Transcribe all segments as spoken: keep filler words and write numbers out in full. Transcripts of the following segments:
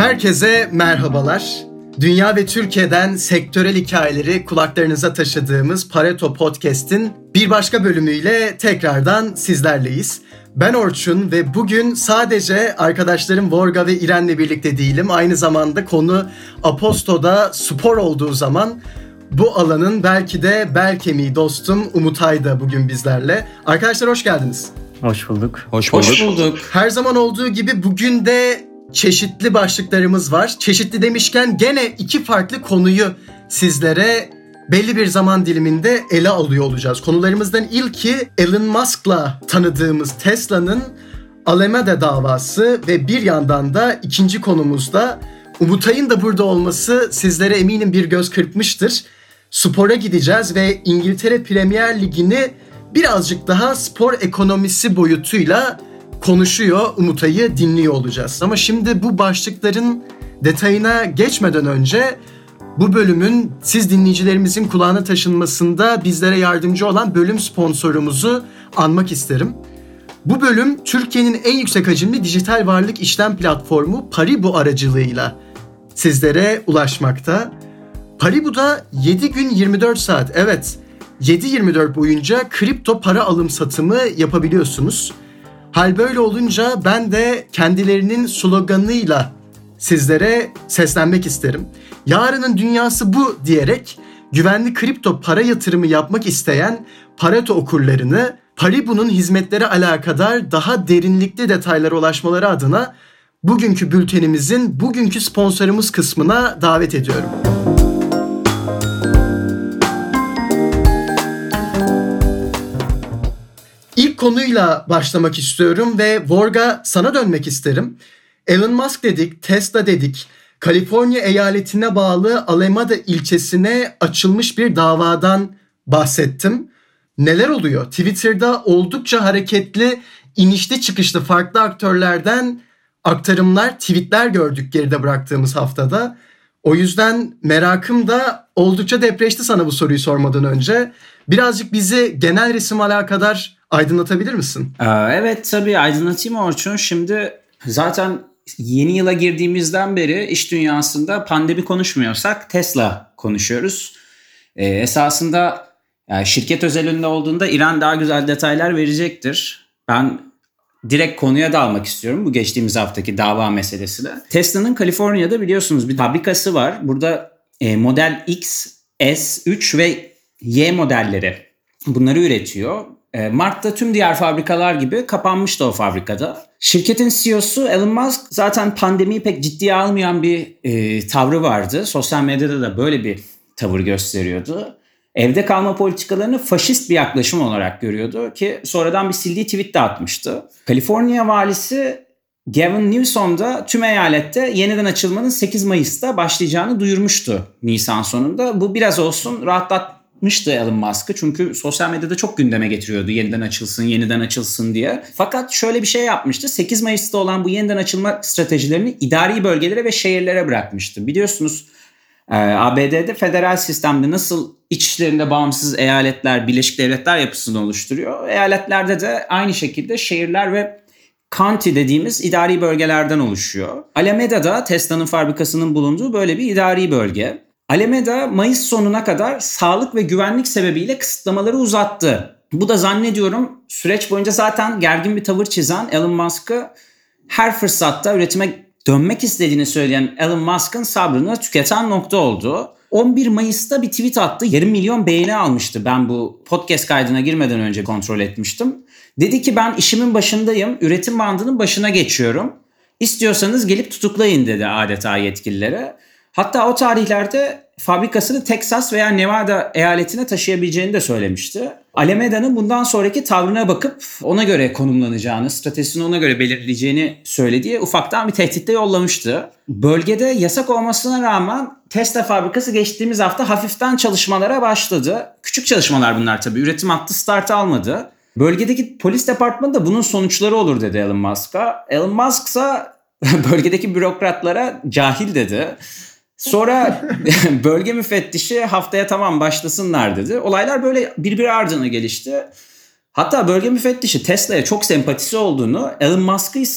Herkese merhabalar. Dünya ve Türkiye'den sektörel hikayeleri kulaklarınıza taşıdığımız Pareto Podcast'in bir başka bölümüyle tekrardan sizlerleyiz. Ben Orçun ve bugün sadece arkadaşlarım Vorga ve İren'le birlikte değilim. Aynı zamanda konu Aposto'da spor olduğu zaman bu alanın belki de bel kemiği dostum Umutay da bugün bizlerle. Arkadaşlar hoş geldiniz. Hoş bulduk. Hoş bulduk. Hoş bulduk. Her zaman olduğu gibi bugün de çeşitli başlıklarımız var. Çeşitli demişken gene iki farklı konuyu sizlere belli bir zaman diliminde ele alıyor olacağız. Konularımızdan ilki Elon Musk'la tanıdığımız Tesla'nın Alameda davası ve bir yandan da ikinci konumuzda Umutay'ın da burada olması sizlere eminim bir göz kırpmıştır. Spora gideceğiz ve İngiltere Premier Ligi'ni birazcık daha spor ekonomisi boyutuyla konuşuyor, Umutay'ı dinliyor olacağız. Ama şimdi bu başlıkların detayına geçmeden önce bu bölümün siz dinleyicilerimizin kulağına taşınmasında bizlere yardımcı olan bölüm sponsorumuzu anmak isterim. Bu bölüm Türkiye'nin en yüksek hacimli dijital varlık işlem platformu Paribu aracılığıyla sizlere ulaşmakta. Paribu'da yedi gün yirmi dört saat, evet yedi yirmi dört boyunca kripto para alım satımı yapabiliyorsunuz. Hal böyle olunca ben de kendilerinin sloganıyla sizlere seslenmek isterim. Yarının dünyası bu diyerek güvenli kripto para yatırımı yapmak isteyen Pareto okurlarını Paribu'nun hizmetleri alakadar daha derinlikli detaylara ulaşmaları adına bugünkü bültenimizin bugünkü sponsorumuz kısmına davet ediyorum. İlk konuyla başlamak istiyorum ve Vorga sana dönmek isterim. Elon Musk dedik, Tesla dedik. Kaliforniya eyaletine bağlı Alameda ilçesine açılmış bir davadan bahsettim. Neler oluyor? Twitter'da oldukça hareketli, inişli çıkışlı farklı aktörlerden aktarımlar, tweetler gördük geride bıraktığımız haftada. O yüzden merakım da oldukça depreşti sana bu soruyu sormadan önce. Birazcık bizi genel resim alakadar aydınlatabilir misin? Evet tabii aydınlatayım Orçun. Şimdi zaten yeni yıla girdiğimizden beri iş dünyasında pandemi konuşmuyorsak Tesla konuşuyoruz. Ee, esasında yani şirket özelinde olduğunda İren daha güzel detaylar verecektir. Ben direkt konuya dalmak istiyorum bu geçtiğimiz haftaki dava meselesine. Tesla'nın Kaliforniya'da biliyorsunuz bir fabrikası var. Burada e, Model X, S, üç ve Y modelleri bunları üretiyor. Mart'ta tüm diğer fabrikalar gibi kapanmıştı o fabrikada. Şirketin C E O'su Elon Musk zaten pandemiyi pek ciddiye almayan bir e, tavrı vardı. Sosyal medyada da böyle bir tavır gösteriyordu. Evde kalma politikalarını faşist bir yaklaşım olarak görüyordu ki sonradan bir sildiği tweet de atmıştı. Kaliforniya valisi Gavin Newsom da tüm eyalette yeniden açılmanın sekiz Mayıs'ta başlayacağını duyurmuştu Nisan sonunda. Bu biraz olsun rahatlat mıştı Elon Musk'ı çünkü sosyal medyada çok gündeme getiriyordu yeniden açılsın, yeniden açılsın diye. Fakat şöyle bir şey yapmıştı. sekiz Mayıs'ta olan bu yeniden açılma stratejilerini idari bölgelere ve şehirlere bırakmıştı. Biliyorsunuz A B D'de federal sistemde nasıl iç işlerinde bağımsız eyaletler, Birleşik Devletler yapısını oluşturuyor. Eyaletlerde de aynı şekilde şehirler ve county dediğimiz idari bölgelerden oluşuyor. Alameda'da Tesla'nın fabrikasının bulunduğu böyle bir idari bölge. Alameda Mayıs sonuna kadar sağlık ve güvenlik sebebiyle kısıtlamaları uzattı. Bu da zannediyorum süreç boyunca zaten gergin bir tavır çizen Elon Musk'ı her fırsatta üretime dönmek istediğini söyleyen Elon Musk'ın sabrını tüketen nokta oldu. on bir Mayıs'ta bir tweet attı. Yarım milyon beğeni almıştı. Ben bu podcast kaydına girmeden önce kontrol etmiştim. Dedi ki ben işimin başındayım. Üretim bandının başına geçiyorum. İstiyorsanız gelip tutuklayın dedi adeta yetkililere. Hatta o tarihlerde fabrikasını Texas veya Nevada eyaletine taşıyabileceğini de söylemişti. Alameda'nın bundan sonraki tavrına bakıp ona göre konumlanacağını, stratejisini ona göre belirleyeceğini söylediği ufaktan bir tehditte yollamıştı. Bölgede yasak olmasına rağmen Tesla fabrikası geçtiğimiz hafta hafiften çalışmalara başladı. Küçük çalışmalar bunlar tabii. Üretim hattı start almadı. Bölgedeki polis departmanı da bunun sonuçları olur dedi Elon Musk'a. Elon Musk ise bölgedeki bürokratlara cahil dedi. Sonra bölge müfettişi haftaya tamam başlasınlar dedi. Olaylar böyle birbiri ardına gelişti. Hatta bölge müfettişi Tesla'ya çok sempatisi olduğunu, Elon Musk'ı ise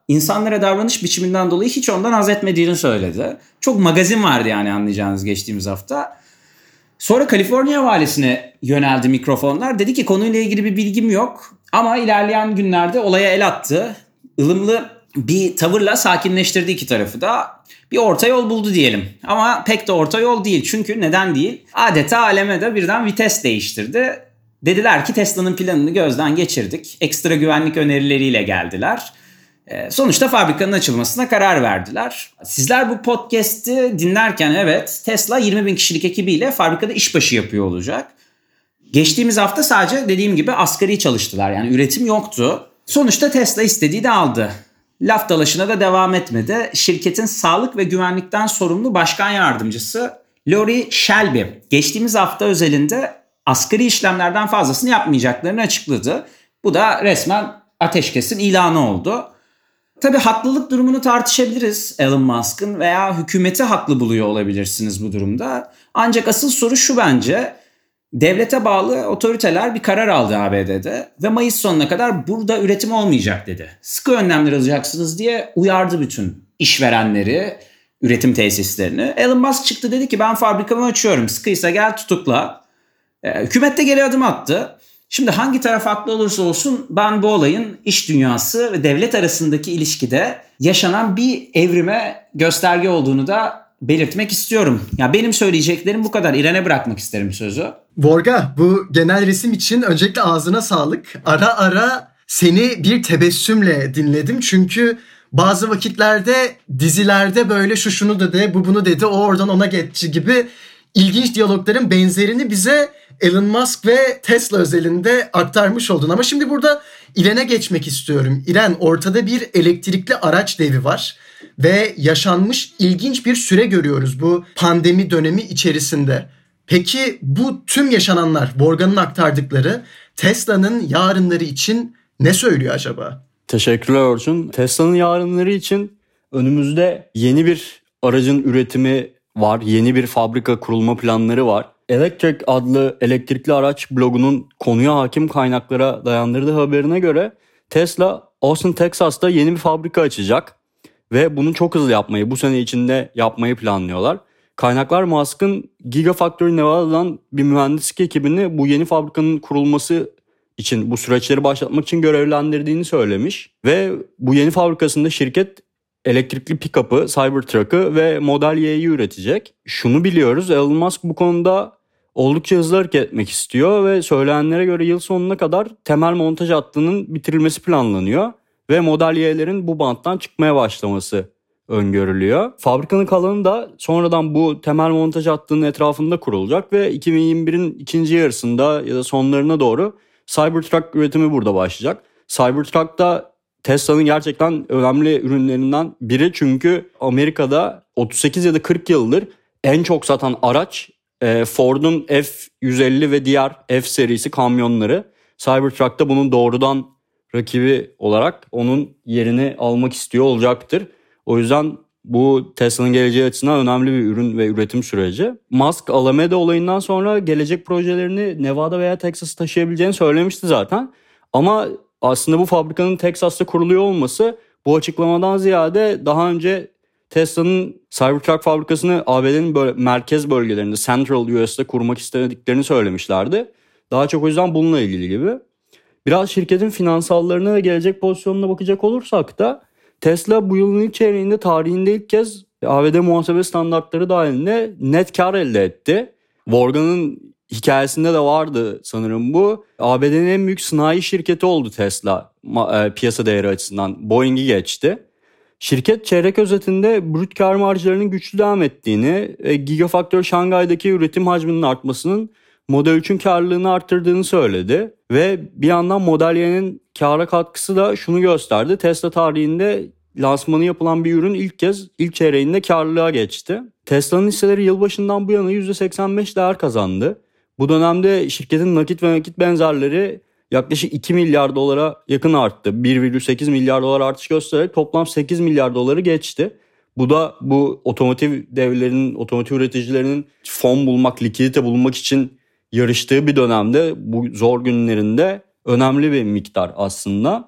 insanlara davranış biçiminden dolayı hiç ondan haz etmediğini söyledi. Çok magazin vardı yani, anlayacağınız, geçtiğimiz hafta. Sonra Kaliforniya valisine yöneldi mikrofonlar. Dedi ki konuyla ilgili bir bilgim yok ama ilerleyen günlerde olaya el attı. Ilımlı bir tavırla sakinleştirdi iki tarafı da. Bir orta yol buldu diyelim. Ama pek de orta yol değil. Çünkü neden değil? Adeta aleme de birden vites değiştirdi. Dediler ki Tesla'nın planını gözden geçirdik. Ekstra güvenlik önerileriyle geldiler. E, sonuçta fabrikanın açılmasına karar verdiler. Sizler bu podcast'i dinlerken evet, Tesla yirmi bin kişilik ekibiyle fabrikada işbaşı yapıyor olacak. Geçtiğimiz hafta sadece dediğim gibi asgari çalıştılar. Yani üretim yoktu. Sonuçta Tesla istediği de aldı. Laf dalaşına da devam etmedi. Şirketin sağlık ve güvenlikten sorumlu başkan yardımcısı Lori Shelby geçtiğimiz hafta özelinde asgari işlemlerden fazlasını yapmayacaklarını açıkladı. Bu da resmen ateşkesin ilanı oldu. Tabii haklılık durumunu tartışabiliriz Elon Musk'ın veya hükümeti haklı buluyor olabilirsiniz bu durumda. Ancak asıl soru şu bence. Devlete bağlı otoriteler bir karar aldı A B D'de ve Mayıs sonuna kadar burada üretim olmayacak dedi. Sıkı önlemler alacaksınız diye uyardı bütün işverenleri, üretim tesislerini. Elon Musk çıktı, dedi ki ben fabrikamı açıyorum, sıkıysa gel tutukla. Ee, hükümet de geri adım attı. Şimdi hangi taraf haklı olursa olsun ben bu olayın iş dünyası ve devlet arasındaki ilişkide yaşanan bir evrime gösterge olduğunu da belirtmek istiyorum. Ya benim söyleyeceklerim bu kadar. İrene bırakmak isterim sözü. Borga, bu genel resim için öncelikle ağzına sağlık. Ara ara seni bir tebessümle dinledim. Çünkü bazı vakitlerde dizilerde böyle şu şunu dedi, bu bunu dedi, o oradan ona geçti gibi ilginç diyalogların benzerini bize Elon Musk ve Tesla özelinde aktarmış oldun. Ama şimdi burada İren'e geçmek istiyorum. İren, ortada bir elektrikli araç devi var ve yaşanmış ilginç bir süre görüyoruz bu pandemi dönemi içerisinde. Peki bu tüm yaşananlar, Borga'nın aktardıkları Tesla'nın yarınları için ne söylüyor acaba? Teşekkürler Orçun. Tesla'nın yarınları için önümüzde yeni bir aracın üretimi var. Yeni bir fabrika kurulma planları var. Electrek adlı elektrikli araç blogunun konuya hakim kaynaklara dayandırdığı haberine göre Tesla Austin, Texas'ta yeni bir fabrika açacak ve bunu çok hızlı yapmayı, bu sene içinde yapmayı planlıyorlar. Kaynaklar Musk'ın Gigafactory Nevada'dan bir mühendislik ekibini bu yeni fabrikanın kurulması için, bu süreçleri başlatmak için görevlendirdiğini söylemiş. Ve bu yeni fabrikasında şirket elektrikli pick-up'ı, Cybertruck'ı ve Model Y'yi üretecek. Şunu biliyoruz, Elon Musk bu konuda oldukça hızlı hareket etmek istiyor ve söylenenlere göre yıl sonuna kadar temel montaj hattının bitirilmesi planlanıyor ve Model Y'lerin bu banttan çıkmaya başlaması öngörülüyor. Fabrikanın kalanı da sonradan bu temel montaj hattının etrafında kurulacak ve iki bin yirmi birin ikinci yarısında ya da sonlarına doğru Cybertruck üretimi burada başlayacak. Cybertruck da Tesla'nın gerçekten önemli ürünlerinden biri, çünkü Amerika'da otuz sekiz ya da kırk yıldır en çok satan araç Ford'un F yüz elli ve diğer F serisi kamyonları. Cybertruck da bunun doğrudan rakibi olarak onun yerini almak istiyor olacaktır. O yüzden bu Tesla'nın geleceği açısından önemli bir ürün ve üretim süreci. Musk Alameda olayından sonra gelecek projelerini Nevada veya Texas'a taşıyabileceğini söylemişti zaten. Ama aslında bu fabrikanın Texas'ta kuruluyor olması bu açıklamadan ziyade daha önce Tesla'nın Cybertruck fabrikasını A B D'nin böyle merkez bölgelerinde, Central U S'te kurmak istediklerini söylemişlerdi. Daha çok o yüzden bununla ilgili gibi. Biraz şirketin finansallarına ve gelecek pozisyonuna bakacak olursak da Tesla bu yılın ilk çeyreğinde tarihinde ilk kez A B D muhasebe standartları dahilinde net kar elde etti. Morgan'ın hikayesinde de vardı sanırım bu. A B D'nin en büyük sanayi şirketi oldu Tesla piyasa değeri açısından. Boeing'i geçti. Şirket çeyrek özetinde brüt kar marjlarının güçlü devam ettiğini, Gigafactory Şangay'daki üretim hacminin artmasının Model üçün karlılığını arttırdığını söyledi. Ve bir yandan Model Y'nin kâra katkısı da şunu gösterdi. Tesla tarihinde lansmanı yapılan bir ürün ilk kez ilk çeyreğinde karlılığa geçti. Tesla'nın hisseleri yılbaşından bu yana yüzde seksen beş değer kazandı. Bu dönemde şirketin nakit ve nakit benzerleri yaklaşık iki milyar dolara yakın arttı. bir virgül sekiz milyar dolar artış göstererek toplam sekiz milyar doları geçti. Bu da bu otomotiv devlerinin, otomotiv üreticilerinin fon bulmak, likidite bulmak için yarıştığı bir dönemde, bu zor günlerinde önemli bir miktar aslında.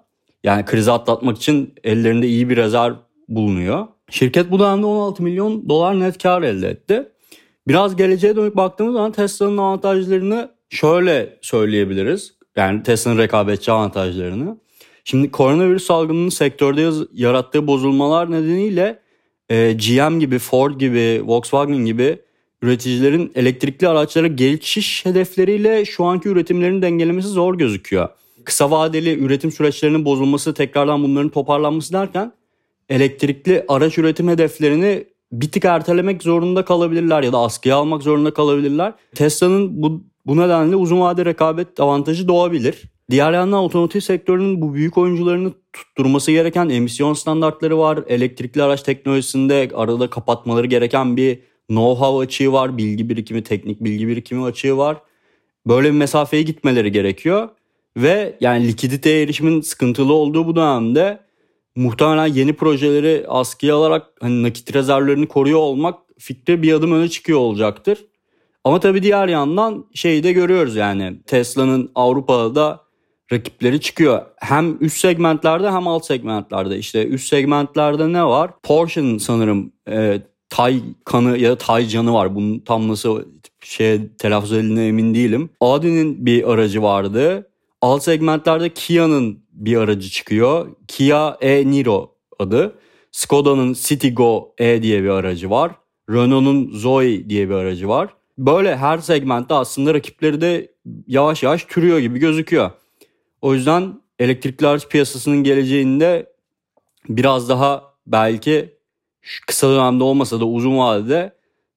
Yani krizi atlatmak için ellerinde iyi bir rezerv bulunuyor. Şirket bu dönemde on altı milyon dolar net kar elde etti. Biraz geleceğe dönük baktığımız zaman Tesla'nın avantajlarını şöyle söyleyebiliriz. Yani Tesla'nın rekabetçi avantajlarını. Şimdi koronavirüs salgınının sektörde yarattığı bozulmalar nedeniyle e, G M gibi, Ford gibi, Volkswagen gibi üreticilerin elektrikli araçlara geçiş hedefleriyle şu anki üretimlerini dengelemesi zor gözüküyor. Kısa vadeli üretim süreçlerinin bozulması, tekrardan bunların toparlanması derken elektrikli araç üretim hedeflerini bir tık ertelemek zorunda kalabilirler ya da askıya almak zorunda kalabilirler. Tesla'nın bu, bu nedenle uzun vadeli rekabet avantajı doğabilir. Diğer yandan otomotiv sektörünün bu büyük oyuncularını tutturması gereken emisyon standartları var. Elektrikli araç teknolojisinde arada kapatmaları gereken bir know-how açığı var. Bilgi birikimi, teknik bilgi birikimi açığı var. Böyle bir mesafeye gitmeleri gerekiyor. Ve yani likiditeye erişimin sıkıntılı olduğu bu dönemde muhtemelen yeni projeleri askıya alarak hani nakit rezervlerini koruyor olmak fikri bir adım öne çıkıyor olacaktır. Ama tabii diğer yandan şeyi de görüyoruz yani Tesla'nın Avrupa'da da rakipleri çıkıyor. Hem üst segmentlerde hem alt segmentlerde. İşte üst segmentlerde ne var? Porsche'nin sanırım e, Taycan'ı ya da Taycan'ı var. Bunun tam nasıl şey telaffuz edildiğine emin değilim. Audi'nin bir aracı vardı. Alt segmentlerde Kia'nın bir aracı çıkıyor. Kia e-Niro adı. Skoda'nın Citigo E diye bir aracı var. Renault'un Zoe diye bir aracı var. Böyle her segmentte aslında rakipleri de yavaş yavaş türüyor gibi gözüküyor. O yüzden elektrikli araç piyasasının geleceğinde biraz daha belki kısa dönemde olmasa da uzun vadede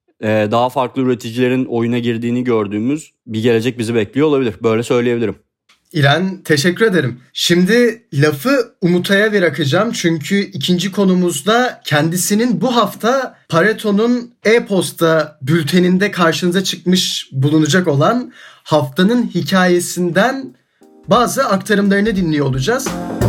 daha farklı üreticilerin oyuna girdiğini gördüğümüz bir gelecek bizi bekliyor olabilir. Böyle söyleyebilirim. İren, teşekkür ederim. Şimdi lafı Umutay'a bırakacağım çünkü ikinci konumuzda kendisinin bu hafta Pareto'nun e-posta bülteninde karşınıza çıkmış bulunacak olan haftanın hikayesinden bazı aktarımlarını dinliyor olacağız.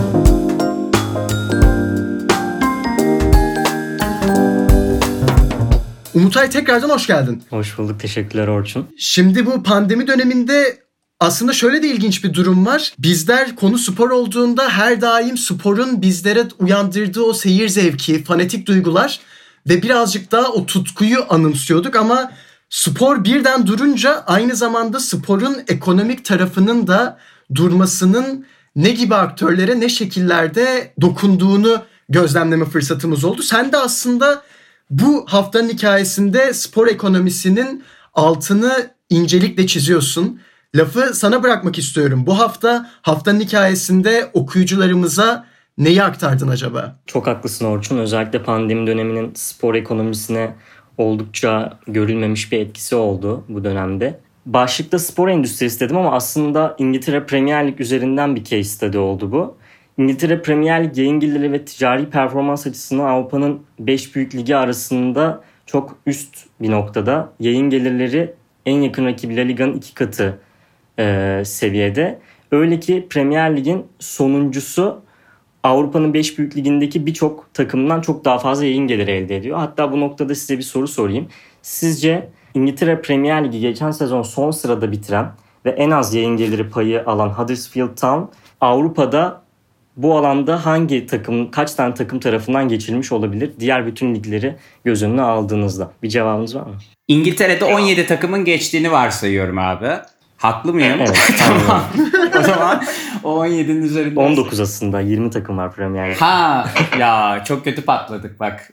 Umutay, tekrardan hoş geldin. Hoş bulduk, teşekkürler Orçun. Şimdi bu pandemi döneminde aslında şöyle de ilginç bir durum var. Bizler konu spor olduğunda her daim sporun bizlere uyandırdığı o seyir zevki, fanatik duygular ve birazcık daha o tutkuyu anımsıyorduk ama spor birden durunca aynı zamanda sporun ekonomik tarafının da durmasının ne gibi aktörlere ne şekillerde dokunduğunu gözlemleme fırsatımız oldu. Sen de aslında bu haftanın hikayesinde spor ekonomisinin altını incelikle çiziyorsun. Lafı sana bırakmak istiyorum. Bu hafta haftanın hikayesinde okuyucularımıza neyi aktardın acaba? Çok haklısın Orçun. Özellikle pandemi döneminin spor ekonomisine oldukça görülmemiş bir etkisi oldu bu dönemde. Başlıkta spor endüstrisi dedim ama aslında İngiltere Premier Lig üzerinden bir case study oldu bu. İngiltere Premier Lig yayın geliri ve ticari performans açısından Avrupa'nın beş büyük ligi arasında çok üst bir noktada. Yayın gelirleri en yakın rakibi La Liga'nın iki katı e, seviyede. Öyle ki Premier Lig'in sonuncusu Avrupa'nın beş büyük ligindeki birçok takımdan çok daha fazla yayın geliri elde ediyor. Hatta bu noktada size bir soru sorayım. Sizce İngiltere Premier Ligi geçen sezon son sırada bitiren ve en az yayın geliri payı alan Huddersfield Town Avrupa'da bu alanda hangi takım, kaç tane takım tarafından geçilmiş olabilir? Diğer bütün ligleri göz önüne aldığınızda. Bir cevabınız var mı? İngiltere'de on yedi takımın geçtiğini varsayıyorum abi. Haklı mıyım? Evet. Tamam. O zaman on yedinin üzerinde. on dokuz aslında. yirmi takım var Premier Lig'de. Ha ya çok kötü patladık bak.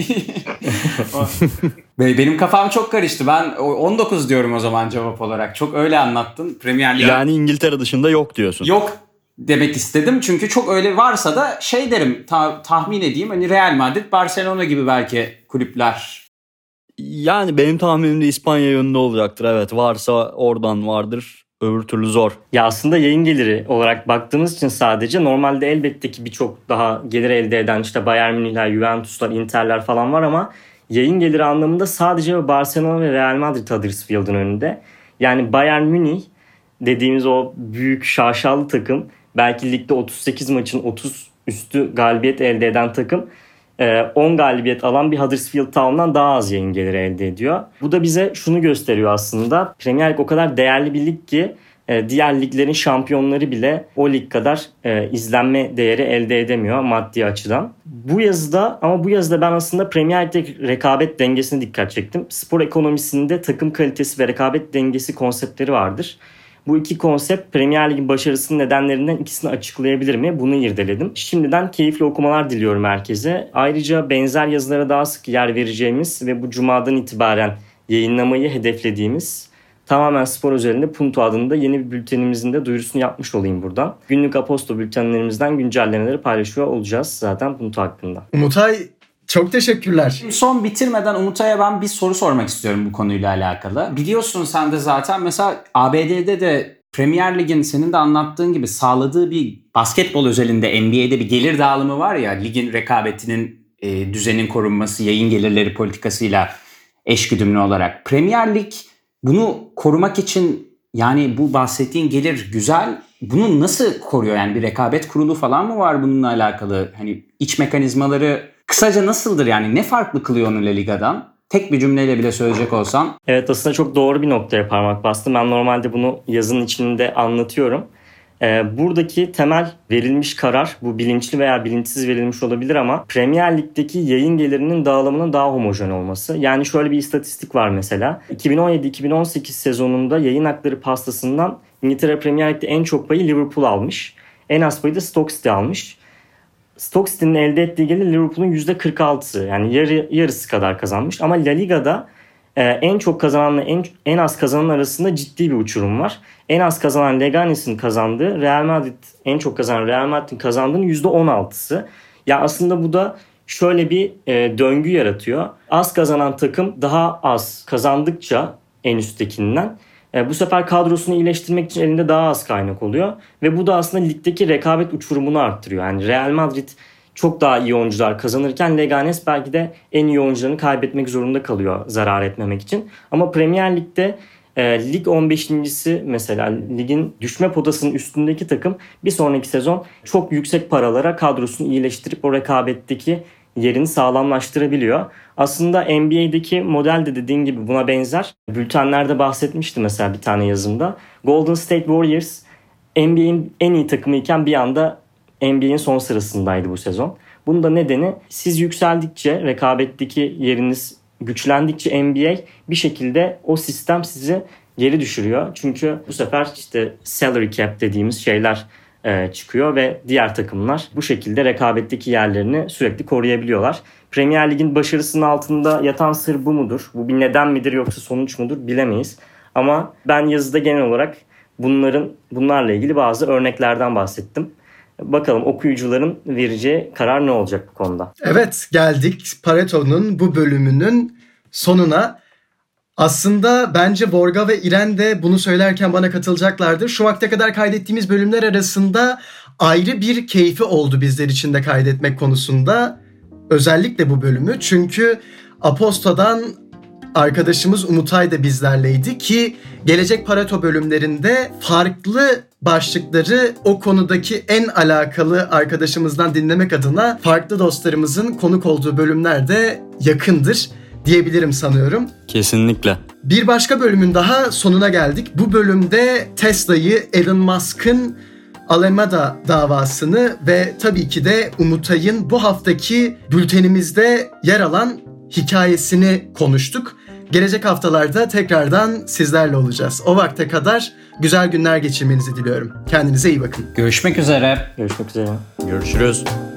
Benim kafam çok karıştı. Ben on dokuz diyorum o zaman cevap olarak. Çok öyle anlattın. Premier Lig. Yani İngiltere dışında yok diyorsun. Yok demek istedim. Çünkü çok öyle varsa da şey derim, ta- tahmin edeyim. Hani Real Madrid, Barcelona gibi belki kulüpler. Yani benim tahminim de İspanya yönünde olacaktır. Evet, varsa oradan vardır. Öbür türlü zor. Ya aslında yayın geliri olarak baktığımız için sadece normalde elbette ki birçok daha gelir elde eden işte Bayern Münihler, Juventuslar, Inter'ler falan var ama yayın geliri anlamında sadece Barcelona ve Real Madrid Huddersfield'ın önünde. Yani Bayern Münih dediğimiz o büyük şaşalı takım, belki ligde otuz sekiz maçın otuz üstü galibiyet elde eden takım on galibiyet alan bir Huddersfield Town'dan daha az yayın geliri elde ediyor. Bu da bize şunu gösteriyor aslında. Premier Lig o kadar değerli bir lig ki e, diğer liglerin şampiyonları bile o lig kadar e, izlenme değeri elde edemiyor maddi açıdan. Bu yazıda ama bu yazıda ben aslında Premier Lig'deki rekabet dengesine dikkat çektim. Spor ekonomisinde takım kalitesi ve rekabet dengesi konseptleri vardır. Bu iki konsept Premier Lig'in başarısının nedenlerinden ikisini açıklayabilir mi? Bunu irdeledim. Şimdiden keyifli okumalar diliyorum herkese. Ayrıca benzer yazılara daha sık yer vereceğimiz ve bu cumadan itibaren yayınlamayı hedeflediğimiz tamamen spor özelinde Punto adında yeni bir bültenimizin de duyurusunu yapmış olayım buradan. Günlük Aposto bültenlerimizden güncellemeleri paylaşıyor olacağız zaten Punto hakkında. Umutay, çok teşekkürler. Son bitirmeden Umutay'a ben bir soru sormak istiyorum bu konuyla alakalı. Biliyorsun sen de zaten mesela A B D'de de Premier Lig'in senin de anlattığın gibi sağladığı bir basketbol özelinde N B A'de bir gelir dağılımı var ya, ligin rekabetinin, e, düzenin korunması, yayın gelirleri politikasıyla eşgüdümlü olarak. Premier Lig bunu korumak için, yani bu bahsettiğin gelir güzel. Bunu nasıl koruyor? Yani bir rekabet kurulu falan mı var bununla alakalı? Hani iç mekanizmaları kısaca nasıldır, yani ne farklı kılıyor onu La Liga'dan? Tek bir cümleyle bile söyleyecek olsan. Evet, aslında çok doğru bir noktaya parmak bastım. Ben normalde bunu yazının içinde anlatıyorum. Ee, buradaki temel verilmiş karar, bu bilinçli veya bilinçsiz verilmiş olabilir ama Premier Lig'deki yayın gelirinin dağılımının daha homojen olması. Yani şöyle bir istatistik var mesela. iki bin on yedi iki bin on sekiz sezonunda yayın hakları pastasından İngiltere Premier Lig'de en çok payı Liverpool almış. En az payı da Stoke City almış. Stoke City'nin elde ettiği gelir Liverpool'un yüzde kırk altısı, yani yarı, yarısı kadar kazanmış. Ama La Liga'da e, en çok kazananla en, en az kazanan arasında ciddi bir uçurum var. En az kazanan Leganes'in kazandığı, Real Madrid en çok kazanan Real Madrid'in kazandığının yüzde on altısı. Ya aslında bu da şöyle bir e, döngü yaratıyor. Az kazanan takım daha az kazandıkça en üsttekinden bu sefer kadrosunu iyileştirmek için elinde daha az kaynak oluyor. Ve bu da aslında ligdeki rekabet uçurumunu arttırıyor. Yani Real Madrid çok daha iyi oyuncular kazanırken Leganes belki de en iyi oyuncularını kaybetmek zorunda kalıyor zarar etmemek için. Ama Premier Lig'de e, lig on beşincisi mesela ligin düşme potasının üstündeki takım bir sonraki sezon çok yüksek paralara kadrosunu iyileştirip o rekabetteki yerini sağlamlaştırabiliyor. Aslında N B A'deki model de dediğin gibi buna benzer. Bültenlerde bahsetmişti mesela bir tane yazımda. Golden State Warriors N B A'in en iyi takımıyken bir anda N B A'in son sırasındaydı bu sezon. Bunun da nedeni siz yükseldikçe, rekabetteki yeriniz güçlendikçe N B A bir şekilde o sistem sizi geri düşürüyor. Çünkü bu sefer işte salary cap dediğimiz şeyler çıkıyor ve diğer takımlar bu şekilde rekabetteki yerlerini sürekli koruyabiliyorlar. Premier Lig'in başarısının altında yatan sır bu mudur? Bu bir neden midir yoksa sonuç mudur bilemeyiz. Ama ben yazıda genel olarak bunların bunlarla ilgili bazı örneklerden bahsettim. Bakalım okuyucuların vereceği karar ne olacak bu konuda? Evet, geldik Pareto'nun bu bölümünün sonuna. Aslında bence Vorga ve İren de bunu söylerken bana katılacaklardır. Şu vakte kadar kaydettiğimiz bölümler arasında ayrı bir keyfi oldu bizler için de kaydetmek konusunda. Özellikle bu bölümü. Çünkü Aposto'dan arkadaşımız Umutay da bizlerleydi ki gelecek Pareto bölümlerinde farklı başlıkları o konudaki en alakalı arkadaşımızdan dinlemek adına farklı dostlarımızın konuk olduğu bölümler de yakındır diyebilirim sanıyorum. Kesinlikle. Bir başka bölümün daha sonuna geldik. Bu bölümde Tesla'yı, Elon Musk'ın Alameda davasını ve tabii ki de Umutay'ın bu haftaki bültenimizde yer alan hikayesini konuştuk. Gelecek haftalarda tekrardan sizlerle olacağız. O vakte kadar güzel günler geçirmenizi diliyorum. Kendinize iyi bakın. Görüşmek üzere. Görüşmek üzere. Görüşürüz.